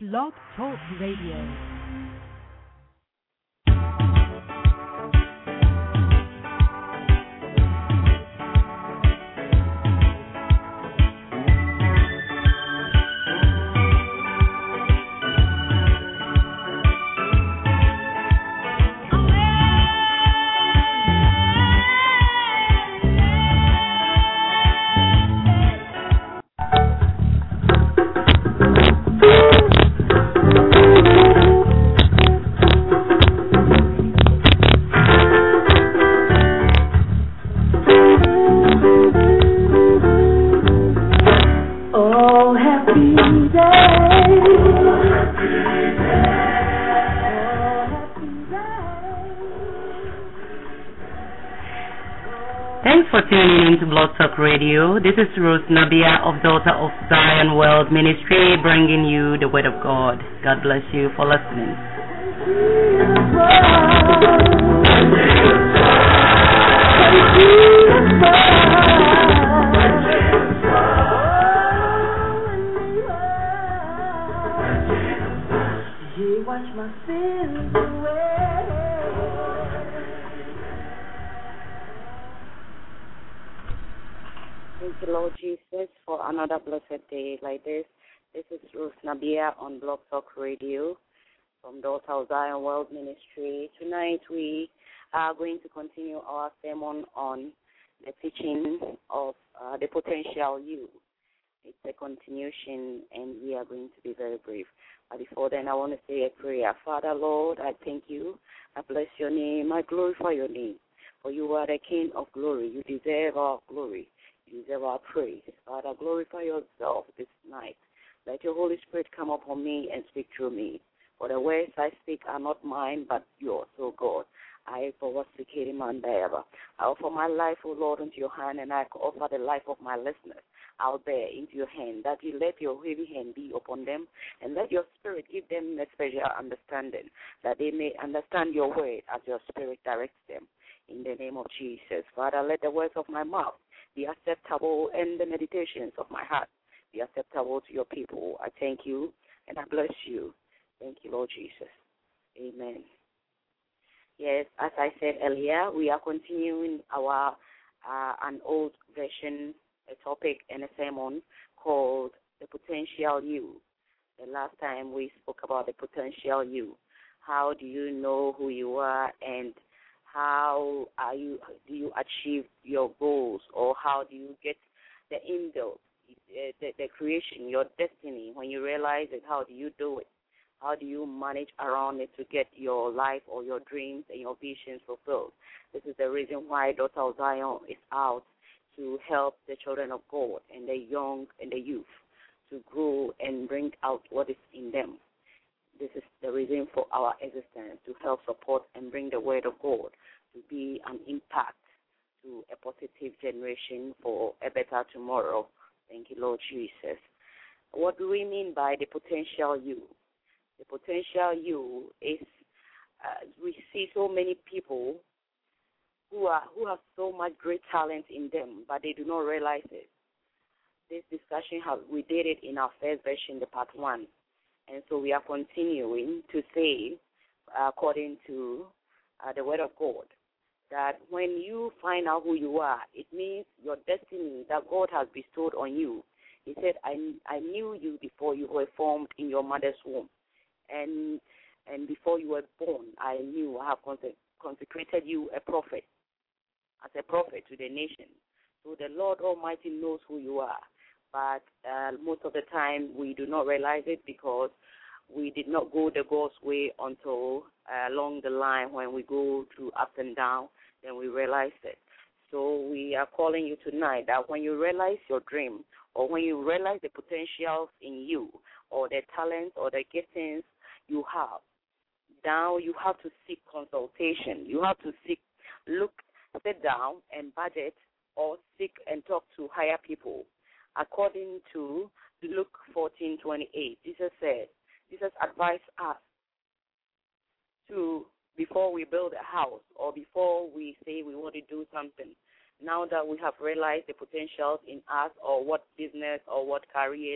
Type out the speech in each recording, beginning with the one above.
Blog Talk Radio. Thanks for tuning in to Blog Talk Radio. This is Ruth Nabia of Daughter of Zion World Ministry bringing you the Word of God. God bless you for listening. Wash my sins away. Thank you, Lord Jesus, for another blessed day like this. This is Ruth Nabia on Blog Talk Radio from Daughter of Zion World Ministry. Tonight we are going to continue our sermon on the teaching of the potential you. It's a continuation, and we are going to be very brief. But before then, I want to say a prayer. Father, Lord, I thank you. I bless your name. I glorify your name. For you are the King of glory. You deserve our glory. You deserve our praise. Father, glorify yourself this night. Let your Holy Spirit come upon me and speak through me. For the words I speak are not mine, but yours, O God. I offer my life, O Lord, into your hand, and I offer the life of my listeners out there into your hand, that you let your heavy hand be upon them, and let your spirit give them a special understanding, that they may understand your word as your spirit directs them. In the name of Jesus, Father, let the words of my mouth be acceptable, and the meditations of my heart be acceptable to your people. I thank you, and I bless you. Thank you, Lord Jesus. Amen. Yes, as I said earlier, we are continuing our an old version, a topic and a sermon called The Potential You. The last time we spoke about the potential you. How do you know who you are, and how do you achieve your goals, or how do you get the inbuilt, the creation, your destiny? When you realize it, how do you do it? How do you manage around it to get your life or your dreams and your visions fulfilled? This is the reason why Daughter of Zion is out to help the children of God and the young and the youth to grow and bring out what is in them. This is the reason for our existence, to help support and bring the word of God to be an impact to a positive generation for a better tomorrow. Thank you, Lord Jesus. What do we mean by the potential you? The potential you is we see so many people who have so much great talent in them, but they do not realize it. This discussion we did it in our first version, the part 1, and so we are continuing to say, according to the Word of God, that when you find out who you are, it means your destiny that God has bestowed on you. He said, I knew you before you were formed in your mother's womb. And before you were born, I knew. I have consecrated you as a prophet to the nation. So the Lord Almighty knows who you are. But most of the time we do not realize it, because we did not go the God's way until along the line when we go through ups and downs, then we realize it. So we are calling you tonight that when you realize your dream, or when you realize the potentials in you, or the talents or the giftings you have, now you have to seek consultation. You have to sit down and budget, or seek and talk to higher people. According to Luke 14:28, Jesus advised us to, before we build a house or before we say we want to do something, now that we have realized the potentials in us, or what business or what careers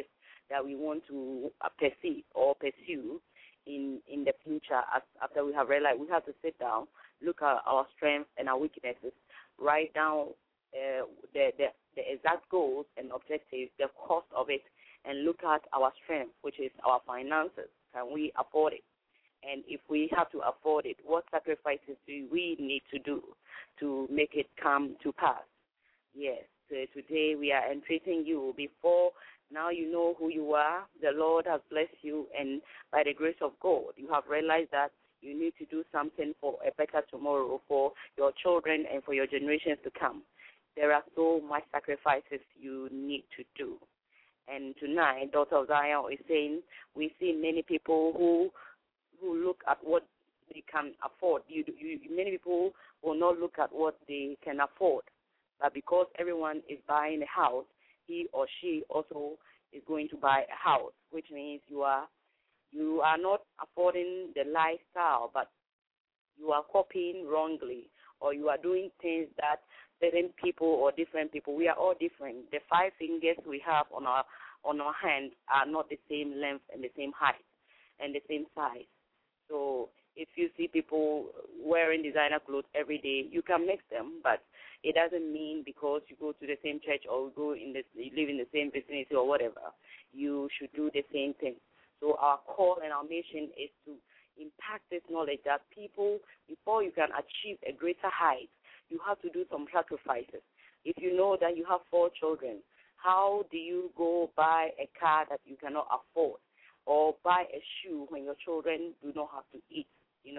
that we want to pursue in the future. After we have realized, we have to sit down, look at our strengths and our weaknesses, write down the exact goals and objectives, the cost of it, and look at our strength, which is our finances. Can we afford it? And if we have to afford it, what sacrifices do we need to do to make it come to pass? Yes, so today we are entreating you. Before now you know who you are. The Lord has blessed you, and by the grace of God, you have realized that you need to do something for a better tomorrow for your children and for your generations to come. There are so much sacrifices you need to do. And tonight, Daughter of Zion is saying we see many people who look at what they can afford. Many people will not look at what they can afford. But because everyone is buying a house, he or she also is going to buy a house, which means you are not affording the lifestyle, but you are copying wrongly, or you are doing things that certain people or different people, we are all different. The 5 fingers we have on our hand are not the same length and the same height and the same size. So if you see people wearing designer clothes every day, you can mix them, but it doesn't mean because you go to the same church or you live in the same vicinity or whatever, you should do the same thing. So our call and our mission is to impact this knowledge that people, before you can achieve a greater height, you have to do some sacrifices. If you know that you have 4 children, how do you go buy a car that you cannot afford, or buy a shoe when your children do not have to eat?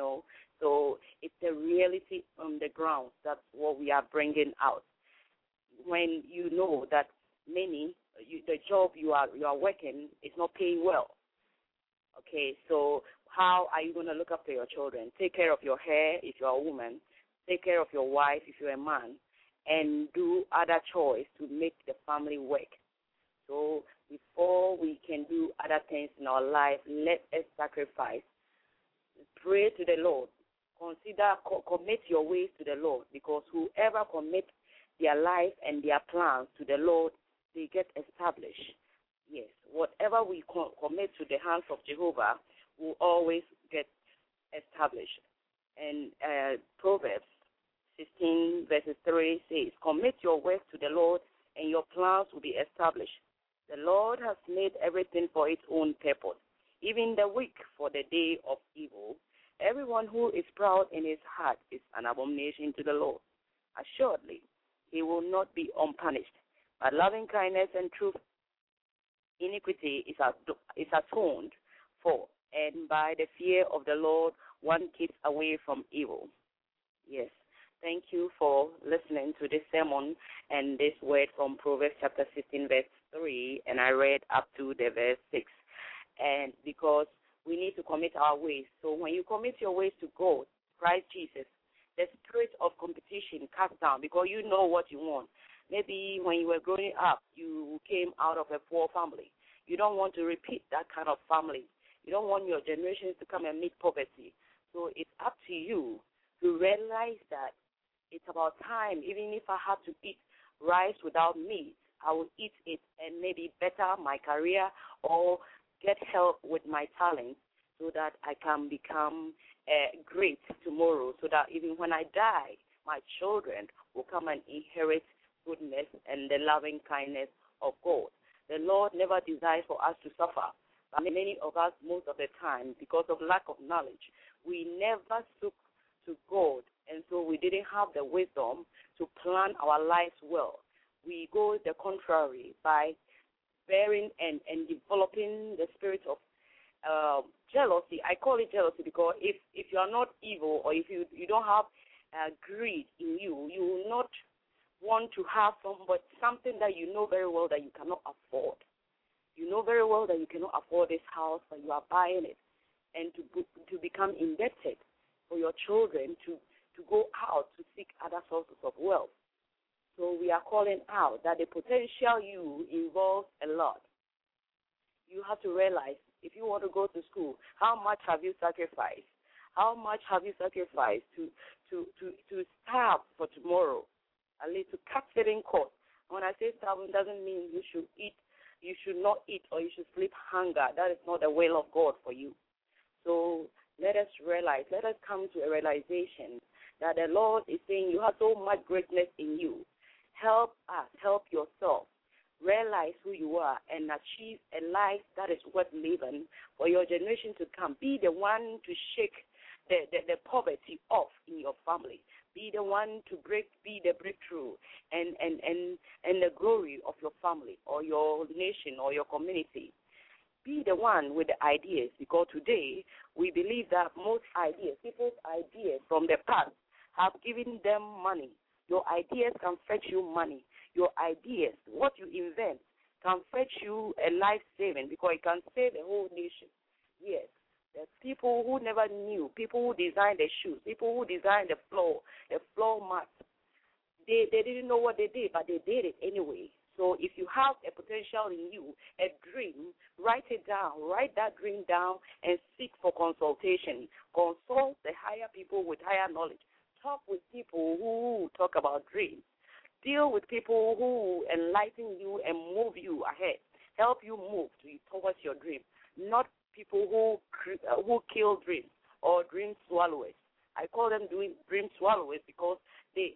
So it's the reality on the ground. That's what we are bringing out. When you know that the job you are working is not paying well. Okay, so how are you going to look after your children? Take care of your hair if you're a woman. Take care of your wife if you're a man, and do other chores to make the family work. So before we can do other things in our life, let us sacrifice. Pray to the Lord. Commit your ways to the Lord, because whoever commits their life and their plans to the Lord, they get established. Yes, whatever we commit to the hands of Jehovah will always get established. And Proverbs 16 verses 3 says, commit your work to the Lord and your plans will be established. The Lord has made everything for its own purpose, even the weak for the day of evil. Everyone who is proud in his heart is an abomination to the Lord. Assuredly, he will not be unpunished, but loving kindness and truth, iniquity is atoned for, and by the fear of the Lord one keeps away from evil. Yes. Thank you for listening to this sermon and this word from Proverbs chapter 16, verse 3, and I read up to the verse 6. And because we need to commit our ways. So when you commit your ways to God, Christ Jesus, the spirit of competition cast down, because you know what you want. Maybe when you were growing up, you came out of a poor family. You don't want to repeat that kind of family. You don't want your generations to come and meet poverty. So it's up to you to realize that it's about time. Even if I have to eat rice without meat, I will eat it and maybe better my career or get help with my talent so that I can become great tomorrow, so that even when I die, my children will come and inherit goodness and the loving kindness of God. The Lord never desires for us to suffer. But many of us, most of the time, because of lack of knowledge, we never took to God, and so we didn't have the wisdom to plan our lives well. We go the contrary by bearing and developing the spirit of jealousy. I call it jealousy because if you are not evil, or if you don't have greed in you, you will not want to have something that you know very well that you cannot afford. You know very well that you cannot afford this house, but you are buying it, and to become indebted for your children to go out to seek other sources of wealth. So we are calling out that the potential you involves a lot. You have to realize, if you want to go to school, how much have you sacrificed? How much have you sacrificed to starve for tomorrow? At least to cut certain costs. When I say starve, it doesn't mean you should eat you should not eat or you should sleep hunger. That is not the will of God for you. So let us realize, let us come to a realization that the Lord is saying you have so much greatness in you. Help us, help yourself. Realize who you are and achieve a life that is worth living for your generation to come. Be the one to shake the poverty off in your family. Be the one to be the breakthrough and the glory of your family or your nation or your community. Be the one with the ideas, because today we believe that most ideas, people's ideas from the past have given them money. Your ideas can fetch you money. Your ideas, what you invent, can fetch you a life saving, because it can save the whole nation. Yes. There's people who never knew, people who designed the shoes, people who designed the floor mat. They didn't know what they did, but they did it anyway. So if you have a potential in you, a dream, write it down. Write that dream down and seek for consultation. Consult the higher people with higher knowledge. Talk with people who talk about dreams. Deal with people who enlighten you and move you ahead, help you move towards your dream, not people who kill dreams or dream swallowers. I call them dream swallowers because they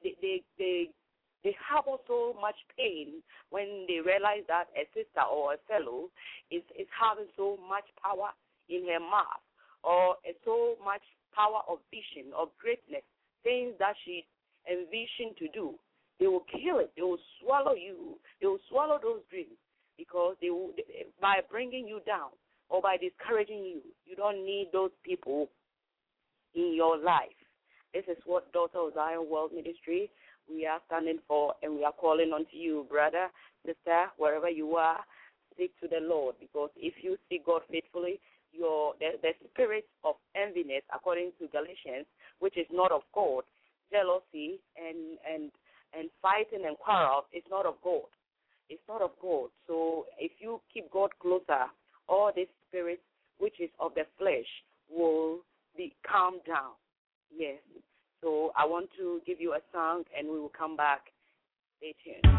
harbor so much pain when they realize that a sister or a fellow is having so much power in her mouth, or so much power of vision, of greatness, things that she envisioned to do. They will kill it. They will swallow you. They will swallow those dreams, because by bringing you down or by discouraging you. You don't need those people in your life. This is what Daughter of Zion World Ministry we are standing for, and we are calling on to you, brother, sister, wherever you are. Seek to the Lord, because if you seek God faithfully, the spirit of enviness, according to Galatians, which is not of God, jealousy and fighting and quarrel, is not of God. It's not of God. So if you keep God closer, all this spirit which is of the flesh will be calmed down. Yes. So I want to give you a song, and we will come back. Stay tuned.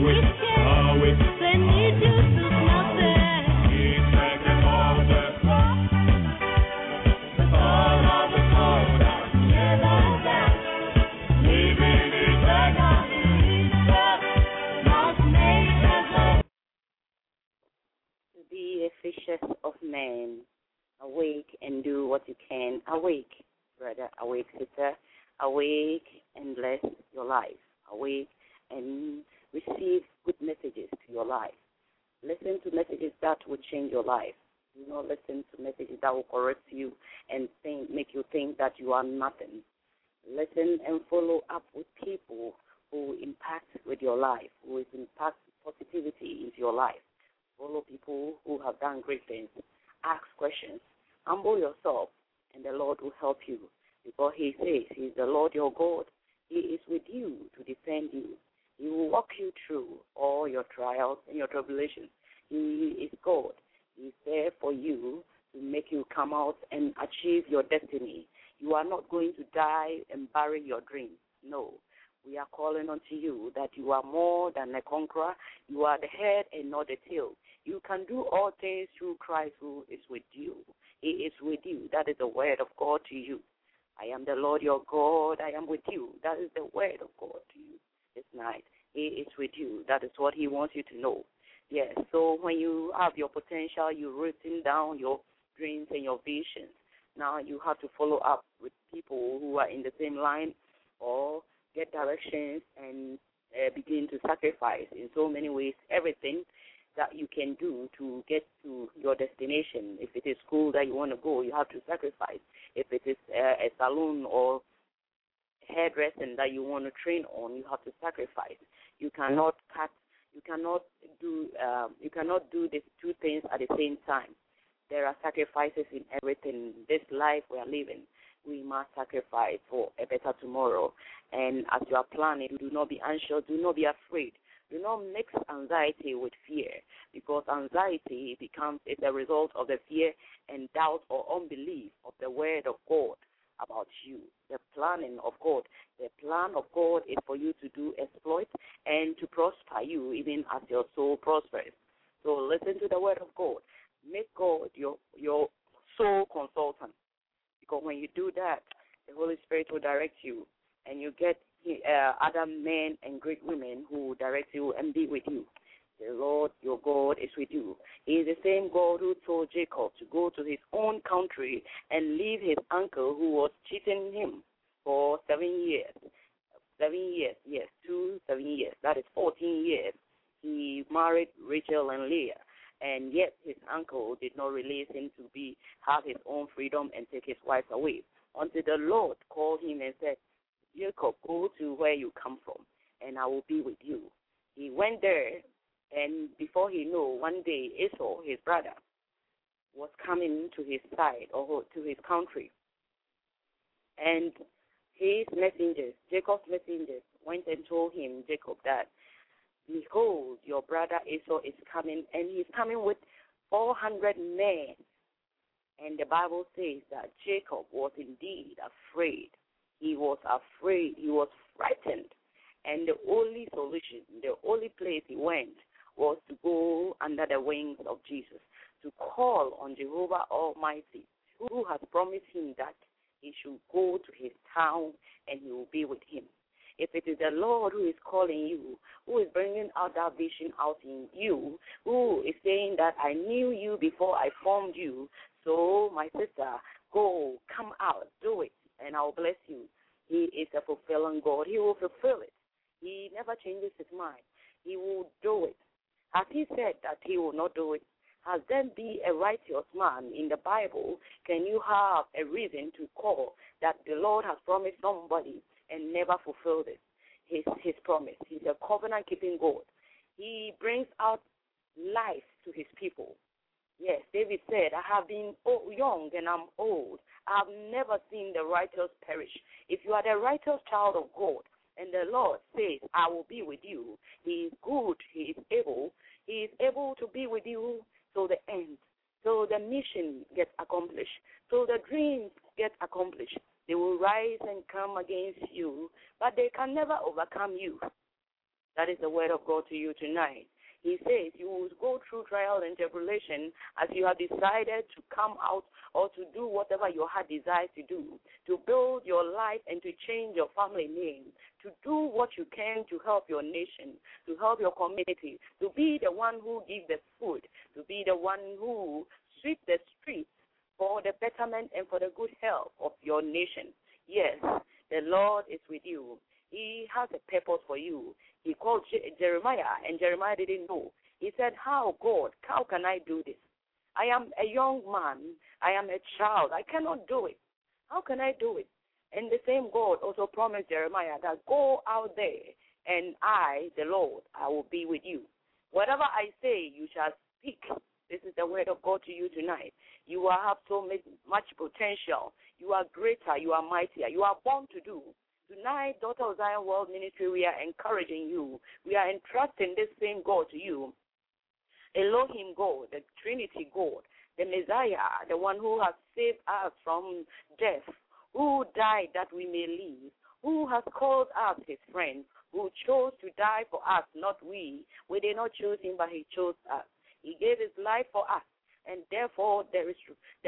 Be a fisher of men. Awake and do what you can. Awake, brother. Awake, sister. Awake and bless your life. Awake and receive good messages to your life. Listen to messages that will change your life. Do not listen to messages that will correct you and make you think that you are nothing. Listen and follow up with people who impact with your life, who impact positivity into your life. Follow people who have done great things. Ask questions. Humble yourself, and the Lord will help you. Because He says He is the Lord your God. He is with you to defend you. He will walk you through all your trials and your tribulations. He is God. He is there for you to make you come out and achieve your destiny. You are not going to die and bury your dreams. No. We are calling unto you that you are more than a conqueror. You are the head and not the tail. You can do all things through Christ who is with you. He is with you. That is the word of God to you. I am the Lord your God. I am with you. That is the word of God to you this night. He is with you. That is what He wants you to know. Yes, so when you have your potential, you've written down your dreams and your visions. Now you have to follow up with people who are in the same line or get directions and begin to sacrifice in so many ways everything that you can do to get to your destination. If it is school that you want to go, you have to sacrifice. If it is a salon or hairdressing that you want to train on, you have to sacrifice. You cannot do these two things at the same time. There are sacrifices in everything. This life we are living, we must sacrifice for a better tomorrow. And as you are planning, do not be anxious, do not be afraid. Do not mix anxiety with fear, because anxiety is a result of the fear and doubt or unbelief of the word of God about you. The planning of God. The plan of God is for you to do exploits and to prosper you even as your soul prospers. So listen to the word of God. Make God your soul consultant, because when you do that, the Holy Spirit will direct you, and you get other men and great women who will direct you and be with you. The Lord your God is with you. He is the same God who told Jacob to go to his own country and leave his uncle who was cheating him for 7 years. 7 years, yes, 7 years. That is 14 years. He married Rachel and Leah, and yet his uncle did not release him to have his own freedom and take his wife away until the Lord called him and said, Jacob, go to where you come from, and I will be with you. He went there, and before he knew, one day Esau, his brother, was coming to his side or to his country. And his messengers, Jacob's messengers, went and told him, Jacob, that, behold, your brother Esau is coming, and he's coming with 400 men. And the Bible says that Jacob was indeed afraid. He was afraid. He was frightened. And the only solution, the only place he went was to go under the wings of Jesus, to call on Jehovah Almighty, who has promised him that he should go to his town and he will be with him. If it is the Lord who is calling you, who is bringing out that vision out in you, who is saying that I knew you before I formed you, so my sister, go, come out, do it, and I will bless you. He is a fulfilling God. He will fulfill it. He never changes his mind. He will do it. Has he said that he will not do it? Has there been a righteous man in the Bible? Can you have a reason to call that the Lord has promised somebody and never fulfilled it? His promise. He's a covenant-keeping God. He brings out life to his people. Yes, David said, I have been young and I'm old. I have never seen the righteous perish. If you are the righteous child of God, and the Lord says, I will be with you, he is good, he is able to be with you till the end, so the mission gets accomplished, so the dreams get accomplished. They will rise and come against you, but they can never overcome you. That is the word of God to you tonight. He says you will go through trial and tribulation as you have decided to come out or to do whatever your heart desires to do, to build your life and to change your family name, to do what you can to help your nation, to help your community, to be the one who gives the food, to be the one who sweeps the streets for the betterment and for the good health of your nation. Yes, the Lord is with you. He has a purpose for you. He called Jeremiah, and Jeremiah didn't know. He said, how, God, how can I do this? I am a young man. I am a child. I cannot do it. How can I do it? And the same God also promised Jeremiah that go out there, and I, the Lord, I will be with you. Whatever I say, you shall speak. This is the word of God to you tonight. You have so much potential. You are greater. You are mightier. You are born to do. Tonight, Daughter of Zion World Ministry, we are encouraging you. We are entrusting this same God to you. Elohim God, the Trinity God, the Messiah, the one who has saved us from death, who died that we may live, who has called us his friend, who chose to die for us, not we. We did not choose him, but he chose us. He gave his life for us, and therefore there is the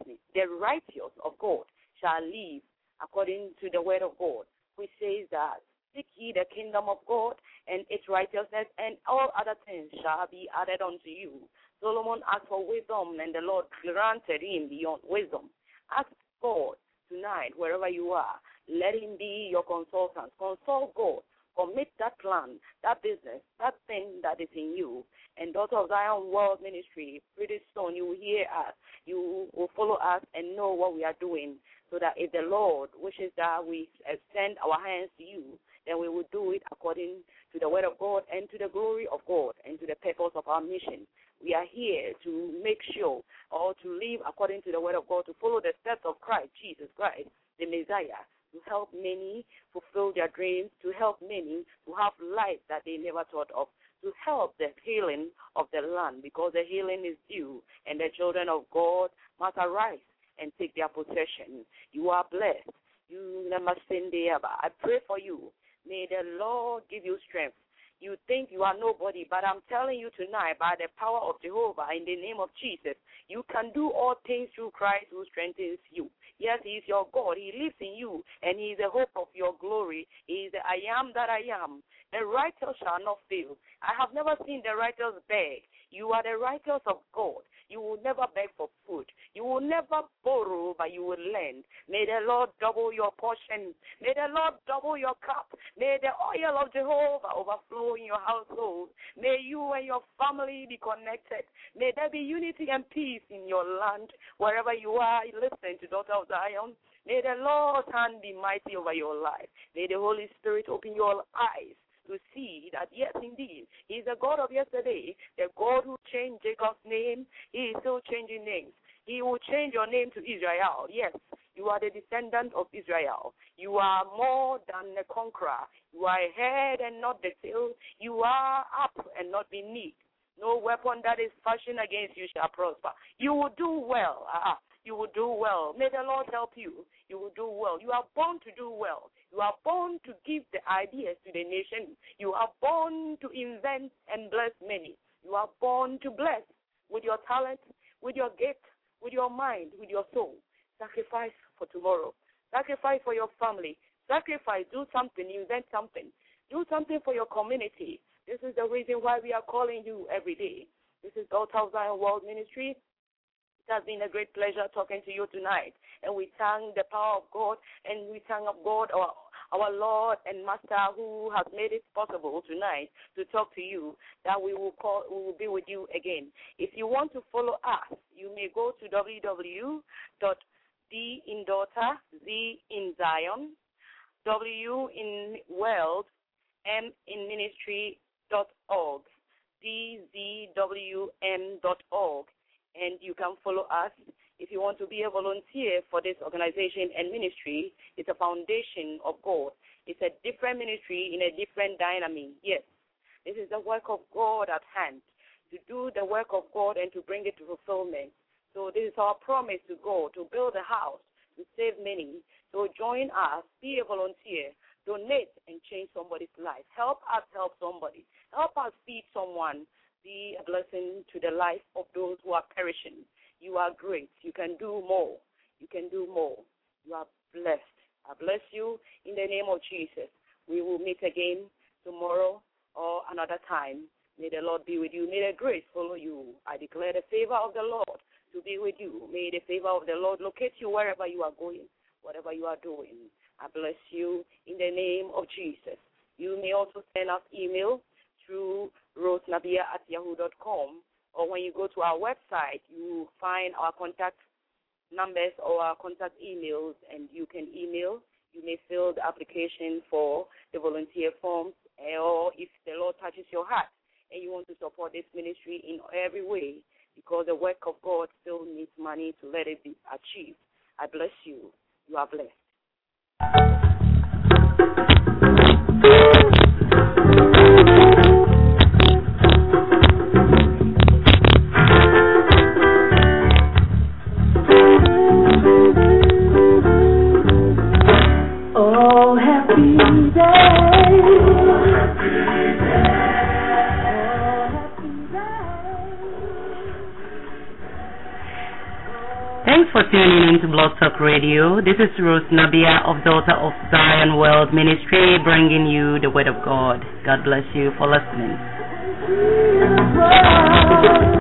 righteous of God shall live according to the word of God, which says that seek ye the kingdom of God and its righteousness, and all other things shall be added unto you. Solomon asked for wisdom, and the Lord granted him beyond wisdom. Ask God tonight, wherever you are, let him be your consultant. Consult God. Commit that plan, that business, that thing that is in you. And Daughter of Zion World Ministry, pretty soon you will hear us. You will follow us and know what we are doing, so that if the Lord wishes that we extend our hands to you, then we will do it according to the word of God and to the glory of God and to the purpose of our mission. We are here to make sure or to live according to the word of God, to follow the steps of Christ, Jesus Christ, the Messiah, to help many fulfill their dreams, to help many to have life that they never thought of, to help the healing of the land, because the healing is due, and the children of God must arise and take their possession. You are blessed. You never sin there. I pray for you. May the Lord give you strength. You think you are nobody, but I'm telling you tonight, by the power of Jehovah, in the name of Jesus, you can do all things through Christ who strengthens you. Yes, he is your God. He lives in you, and he is the hope of your glory. He is the I am that I am. The righteous shall not fail. I have never seen the righteous beg. You are the righteous of God. You will never beg for food. You will never borrow, but you will lend. May the Lord double your portion. May the Lord double your cup. May the oil of Jehovah overflow in your household. May you and your family be connected. May there be unity and peace in your land. Wherever you are, listen to Daughter of Zion. May the Lord's hand be mighty over your life. May the Holy Spirit open your eyes to see that, yes, indeed, he is the God of yesterday, the God who changed Jacob's name. He is still changing names. He will change your name to Israel. Yes, you are the descendant of Israel. You are more than a conqueror. You are a head and not the tail. You are up and not beneath. No weapon that is fashioned against you shall prosper. You will do well. You will do well. May the Lord help you. You will do well. You are born to do well. You are born to give the ideas to the nation. You are born to invent and bless many. You are born to bless with your talent, with your gift, with your mind, with your soul. Sacrifice for tomorrow. Sacrifice for your family. Sacrifice. Do something. Invent something. Do something for your community. This is the reason why we are calling you every day. This is Daughter of Zion World Ministry. It has been a great pleasure talking to you tonight. And we thank the power of God, and we thank of God, our Lord and Master, who has made it possible tonight to talk to you, that we will be with you again. If you want to follow us, you may go to www.d in daughter, Z in Zion, W in world, M in ministry.org, dzwm.org. And you can follow us. If you want to be a volunteer for this organization and ministry, it's a foundation of God. It's a different ministry in a different dynamic. Yes, this is the work of God at hand, to do the work of God and to bring it to fulfillment. So this is our promise to God, to build a house, to save many. So join us, be a volunteer. donate and change somebody's life. Help us help somebody. Help us feed someone. Be a blessing to the life of those who are perishing. You are great. You can do more. You can do more. You are blessed. I bless you in the name of Jesus. We will meet again tomorrow or another time. May the Lord be with you. May the grace follow you. I declare the favor of the Lord to be with you. May the favor of the Lord locate you wherever you are going, whatever you are doing. I bless you in the name of Jesus. You may also send us email through rosenabia@yahoo.com, or when you go to our website, you find our contact numbers or our contact emails, and you can email. You may fill the application for the volunteer forms, or if the Lord touches your heart and you want to support this ministry in every way, because the work of God still needs money to let it be achieved. I bless you. You are blessed. Oh, happy day. Thanks for tuning in to Blog Talk Radio. This is Rose Nabia of Daughter of Zion World Ministry, bringing you the Word of God. God bless you for listening.